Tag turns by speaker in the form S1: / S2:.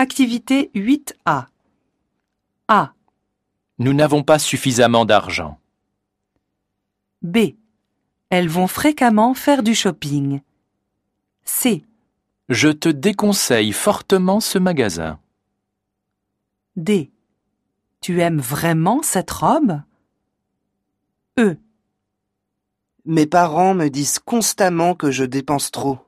S1: Activité 8A. A.
S2: Nous n'avons pas suffisamment d'argent.
S1: B. Elles vont fréquemment faire du shopping. C.
S2: Je te déconseille fortement ce magasin.
S1: D. Tu aimes vraiment cette robe? E.
S3: Mes parents me disent constamment que je dépense trop.